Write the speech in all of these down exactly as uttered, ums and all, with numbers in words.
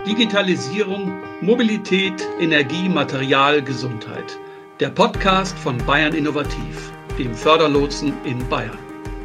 Digitalisierung, Mobilität, Energie, Material, Gesundheit. Der Podcast von Bayern Innovativ, dem Förderlotsen in Bayern.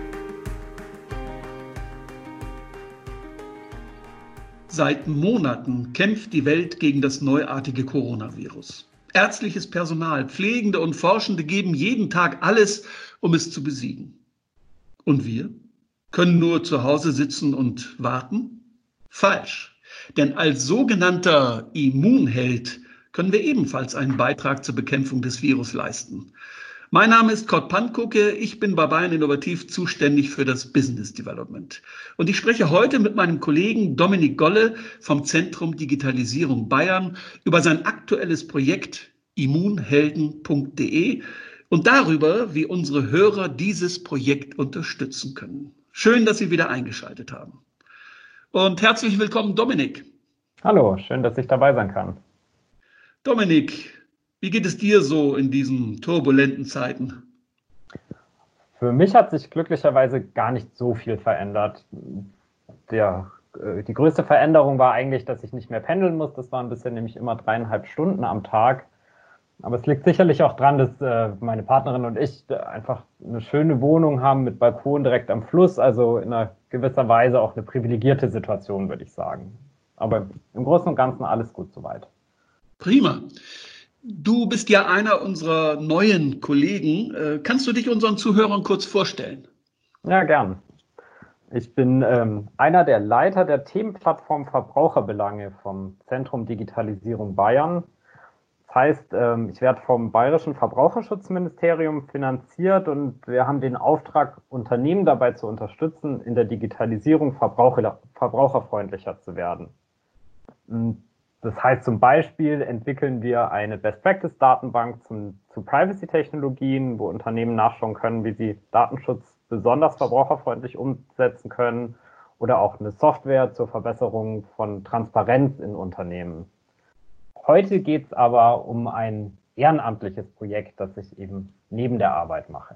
Seit Monaten kämpft die Welt gegen das neuartige Coronavirus. Ärztliches Personal, Pflegende und Forschende geben jeden Tag alles, um es zu besiegen. Und wir können nur zu Hause sitzen und warten? Falsch. Denn als sogenannter Immunheld können wir ebenfalls einen Beitrag zur Bekämpfung des Virus leisten. Mein Name ist Kurt Pankucke, ich bin bei Bayern Innovativ zuständig für das Business Development. Und ich spreche heute mit meinem Kollegen Dominik Golle vom Zentrum Digitalisierung Bayern über sein aktuelles Projekt immunhelden punkt de und darüber, wie unsere Hörer dieses Projekt unterstützen können. Schön, dass Sie wieder eingeschaltet haben. Und herzlich willkommen, Dominik. Hallo, schön, dass ich dabei sein kann. Dominik, wie geht es dir so in diesen turbulenten Zeiten? Für mich hat sich glücklicherweise gar nicht so viel verändert. Der, äh, die größte Veränderung war eigentlich, dass ich nicht mehr pendeln muss. Das waren bisher nämlich immer dreieinhalb Stunden am Tag. Aber es liegt sicherlich auch dran, dass äh, meine Partnerin und ich einfach eine schöne Wohnung haben mit Balkon direkt am Fluss. Also in einer gewisser Weise auch eine privilegierte Situation, würde ich sagen. Aber im Großen und Ganzen alles gut soweit. Prima. Du bist ja einer unserer neuen Kollegen. Äh, kannst du dich unseren Zuhörern kurz vorstellen? Ja, gern. Ich bin ähm, einer der Leiter der Themenplattform Verbraucherbelange vom Zentrum Digitalisierung Bayern. Das heißt, ähm, ich werde vom Bayerischen Verbraucherschutzministerium finanziert und wir haben den Auftrag, Unternehmen dabei zu unterstützen, in der Digitalisierung verbraucher, verbraucherfreundlicher zu werden. Das heißt zum Beispiel entwickeln wir eine Best-Practice-Datenbank zum, zu Privacy-Technologien, wo Unternehmen nachschauen können, wie sie Datenschutz besonders verbraucherfreundlich umsetzen können, oder auch eine Software zur Verbesserung von Transparenz in Unternehmen. Heute geht es aber um ein ehrenamtliches Projekt, das ich eben neben der Arbeit mache.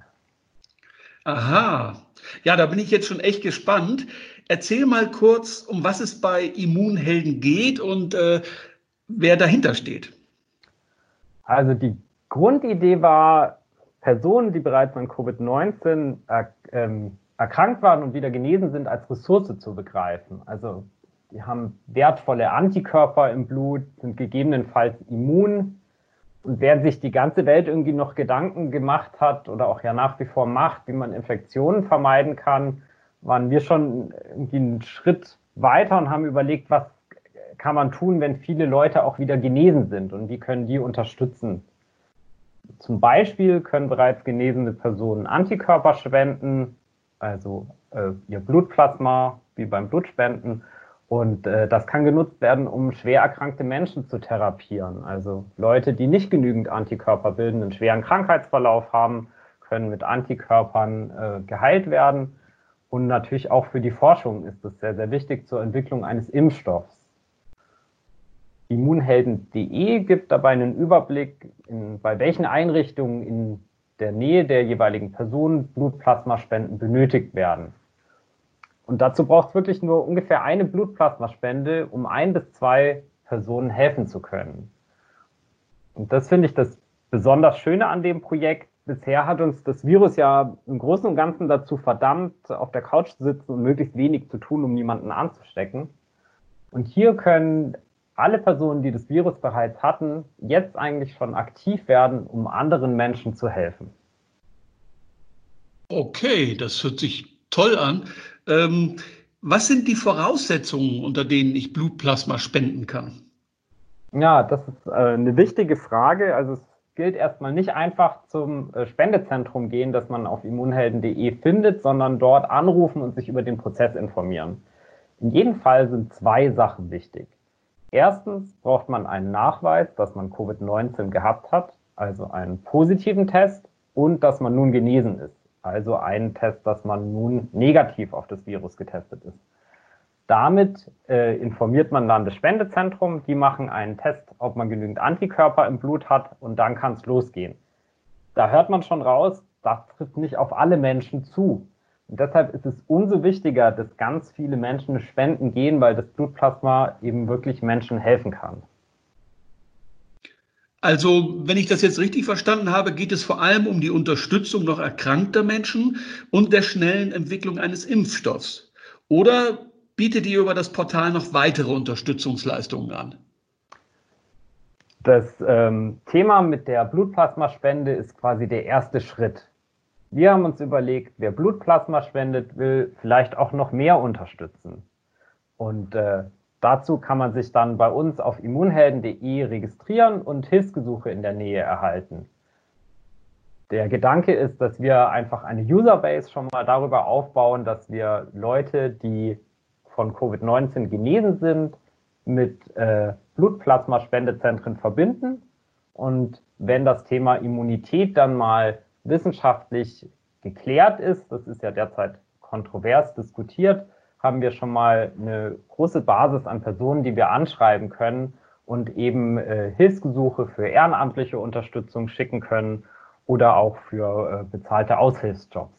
Aha, ja, da bin ich jetzt schon echt gespannt. Erzähl mal kurz, um was es bei Immunhelden geht und äh, wer dahinter steht. Also die Grundidee war, Personen, die bereits an Covid neunzehn er, ähm, erkrankt waren und wieder genesen sind, als Ressource zu begreifen. Also die haben wertvolle Antikörper im Blut, sind gegebenenfalls immun. Und wer sich die ganze Welt irgendwie noch Gedanken gemacht hat oder auch ja nach wie vor macht, wie man Infektionen vermeiden kann, waren wir schon irgendwie einen Schritt weiter und haben überlegt, was kann man tun, wenn viele Leute auch wieder genesen sind und wie können die unterstützen. Zum Beispiel können bereits genesene Personen Antikörper spenden, also äh, ihr Blutplasma wie beim Blutspenden. Und äh, das kann genutzt werden, um schwer erkrankte Menschen zu therapieren. Also Leute, die nicht genügend Antikörper bilden, einen schweren Krankheitsverlauf haben, können mit Antikörpern äh, geheilt werden. Und natürlich auch für die Forschung ist es sehr, sehr wichtig zur Entwicklung eines Impfstoffs. immunhelden punkt de gibt dabei einen Überblick, in, bei welchen Einrichtungen in der Nähe der jeweiligen Person Blutplasmaspenden benötigt werden. Und dazu braucht es wirklich nur ungefähr eine Blutplasmaspende, um ein bis zwei Personen helfen zu können. Und das finde ich das besonders Schöne an dem Projekt. Bisher hat uns das Virus ja im Großen und Ganzen dazu verdammt, auf der Couch zu sitzen und möglichst wenig zu tun, um niemanden anzustecken. Und hier können alle Personen, die das Virus bereits hatten, jetzt eigentlich schon aktiv werden, um anderen Menschen zu helfen. Okay, das hört sich toll an. Ähm, was sind die Voraussetzungen, unter denen ich Blutplasma spenden kann? Ja, das ist äh, eine wichtige Frage. Also es gilt erstmal nicht einfach zum äh, Spendezentrum gehen, das man auf immunhelden punkt de findet, sondern dort anrufen und sich über den Prozess informieren. In jedem Fall sind zwei Sachen wichtig. Erstens braucht man einen Nachweis, dass man Covid neunzehn gehabt hat, also einen positiven Test, und dass man nun genesen ist. Also einen Test, dass man nun negativ auf das Virus getestet ist. Damit äh, informiert man dann das Spendezentrum, die machen einen Test, ob man genügend Antikörper im Blut hat, und dann kann es losgehen. Da hört man schon raus, das trifft nicht auf alle Menschen zu. Und deshalb ist es umso wichtiger, dass ganz viele Menschen spenden gehen, weil das Blutplasma eben wirklich Menschen helfen kann. Also, wenn ich das jetzt richtig verstanden habe, geht es vor allem um die Unterstützung noch erkrankter Menschen und der schnellen Entwicklung eines Impfstoffs. Oder bietet ihr über das Portal noch weitere Unterstützungsleistungen an? Das ähm, Thema mit der Blutplasmaspende ist quasi der erste Schritt. Wir haben uns überlegt, wer Blutplasma spendet, will vielleicht auch noch mehr unterstützen. Und äh, dazu kann man sich dann bei uns auf immunhelden punkt de registrieren und Hilfsgesuche in der Nähe erhalten. Der Gedanke ist, dass wir einfach eine Userbase schon mal darüber aufbauen, dass wir Leute, die von Covid neunzehn genesen sind, mit äh, Blutplasmaspendezentren verbinden. Und wenn das Thema Immunität dann mal wissenschaftlich geklärt ist, das ist ja derzeit kontrovers diskutiert, haben wir schon mal eine große Basis an Personen, die wir anschreiben können und eben äh, Hilfsgesuche für ehrenamtliche Unterstützung schicken können oder auch für äh, bezahlte Aushilfsjobs.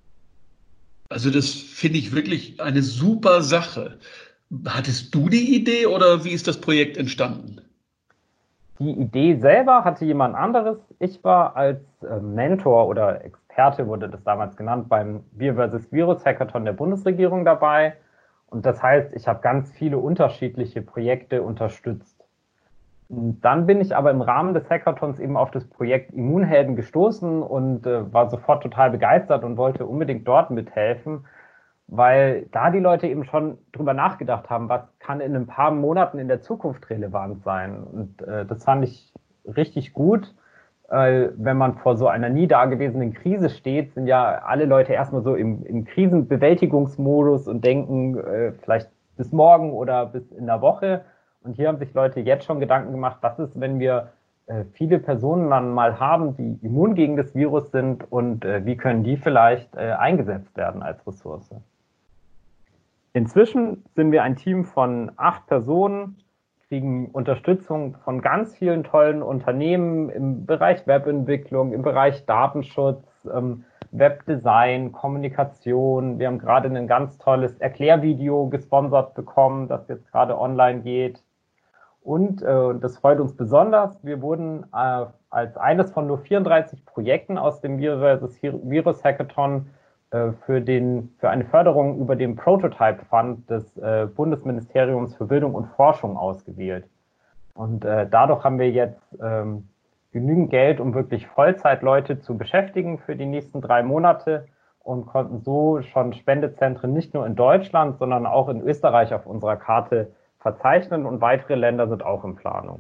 Also das finde ich wirklich eine super Sache. Hattest du die Idee oder wie ist das Projekt entstanden? Die Idee selber hatte jemand anderes. Ich war als äh, Mentor oder Experte, wurde das damals genannt, beim Wir versus. Virus Hackathon der Bundesregierung dabei. Und das heißt, ich habe ganz viele unterschiedliche Projekte unterstützt. Und dann bin ich aber im Rahmen des Hackathons eben auf das Projekt Immunhelden gestoßen und äh, war sofort total begeistert und wollte unbedingt dort mithelfen, weil da die Leute eben schon drüber nachgedacht haben, was kann in ein paar Monaten in der Zukunft relevant sein. Und äh, das fand ich richtig gut, äh, wenn man vor so einer nie dagewesenen Krise steht, sind ja alle Leute erstmal so im, im Krisenbewältigungsmodus und denken äh, vielleicht bis morgen oder bis in der Woche. Und hier haben sich Leute jetzt schon Gedanken gemacht, was ist, wenn wir äh, viele Personen dann mal haben, die immun gegen das Virus sind und äh, wie können die vielleicht äh, eingesetzt werden als Ressource. Inzwischen sind wir ein Team von acht Personen, kriegen Unterstützung von ganz vielen tollen Unternehmen im Bereich Webentwicklung, im Bereich Datenschutz, ähm, Webdesign, Kommunikation. Wir haben gerade ein ganz tolles Erklärvideo gesponsert bekommen, das jetzt gerade online geht. Und äh, das freut uns besonders. Wir wurden äh, als eines von nur vierunddreißig Projekten aus dem Wir versus. Virus Hackathon äh, für, den, für eine Förderung über den Prototype Fund des äh, Bundesministeriums für Bildung und Forschung ausgewählt. Und äh, dadurch haben wir jetzt ähm, genügend Geld, um wirklich Vollzeitleute zu beschäftigen für die nächsten drei Monate und konnten so schon Spendezentren nicht nur in Deutschland, sondern auch in Österreich auf unserer Karte verzeichnen und weitere Länder sind auch in Planung.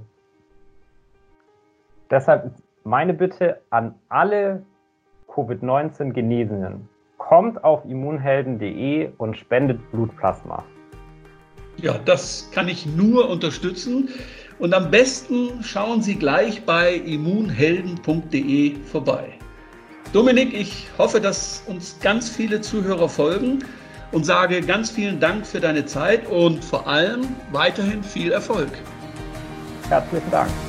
Deshalb ist meine Bitte an alle Covid neunzehn Genesenen, kommt auf immunhelden punkt de und spendet Blutplasma. Ja, das kann ich nur unterstützen. Und am besten schauen Sie gleich bei immunhelden punkt de vorbei. Dominik, ich hoffe, dass uns ganz viele Zuhörer folgen und sage ganz vielen Dank für deine Zeit und vor allem weiterhin viel Erfolg. Herzlichen Dank.